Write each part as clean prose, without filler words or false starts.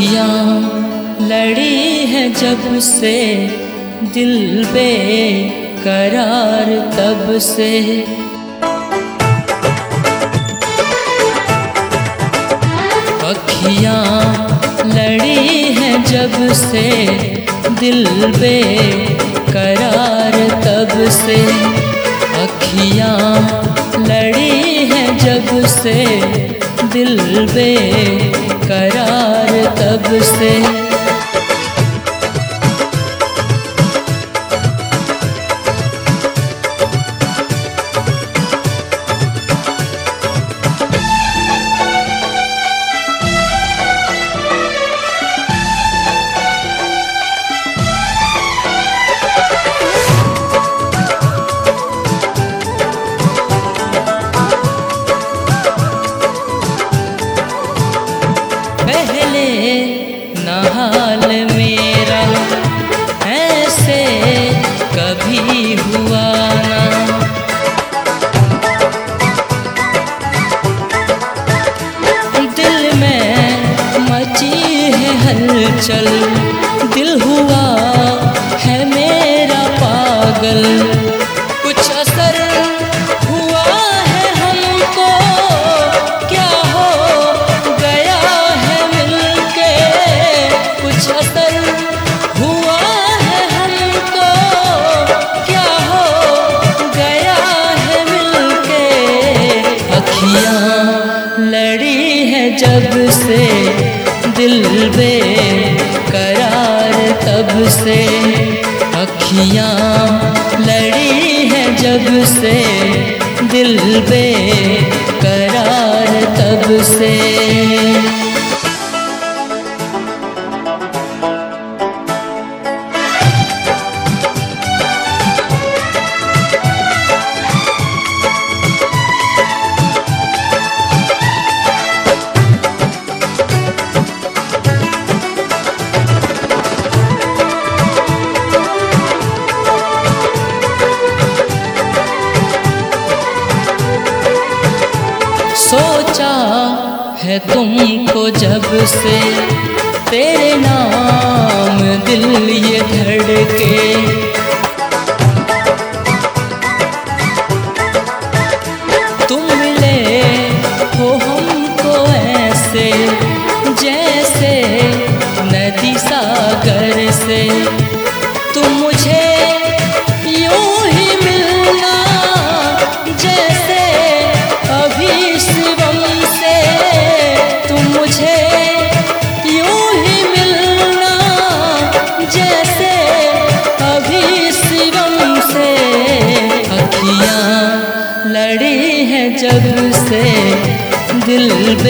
अखियाँ लड़ी है जब से दिल बेकरार तब से। अखियाँ लड़ी है जब से दिल बेकरार तब से। अखियाँ लड़ी है जब से दिल बेकरार तब से। पहले न हाल मेरा ऐसे कभी हुआ ना। दिल में मची है हलचल, दिल हुआ है मेरा पागल। कुछ असर हुआ है हमको, क्या हो गया है मिलके। कुछ असर हुआ है हमको, क्या हो गया है मिलके। अखियाँ लड़ी है जब से दिल बेकरार तब से। अखियाँ लड़ी है जब से दिल बेकरार तब से। सोचा है तुमको जब से, तेरे नाम दिल ये धड़के। तुम मिले हो हमको ऐसे, जैसे नदी सागर से। तुम मुझे यूं ही मिलना, जैसे अभी शिवम से। तुम मुझे यूं ही मिलना, जैसे अभी शिवम से। अखियाँ लड़ी है जब से दिल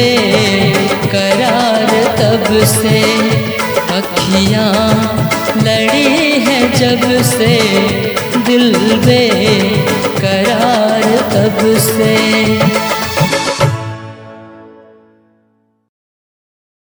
बेकरार तब से। अखियाँ लड़ी है जब से दिल बेकरार तब से।